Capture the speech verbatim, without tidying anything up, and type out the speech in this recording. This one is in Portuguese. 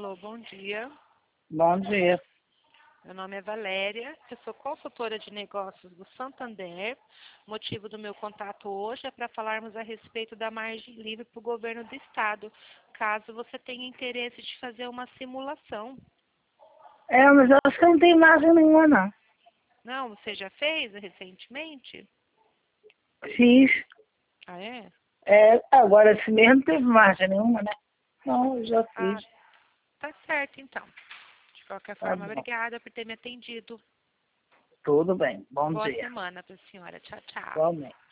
Alô, bom dia. Bom dia. Meu nome é Valéria, eu sou consultora de negócios do Santander. O motivo do meu contato hoje é para falarmos a respeito da margem livre para o governo do estado, caso você tenha interesse de fazer uma simulação. É, mas eu acho que não tem margem nenhuma, não. Não, você já fez recentemente? Fiz. Ah, é? É, agora esse mês não teve margem nenhuma, né? Não, eu já Ah, fiz. tá certo então. De qualquer Tá forma, bom. obrigada por ter me atendido. Tudo bem. Bom Boa dia. semana para a senhora. Tchau, tchau. Igualmente.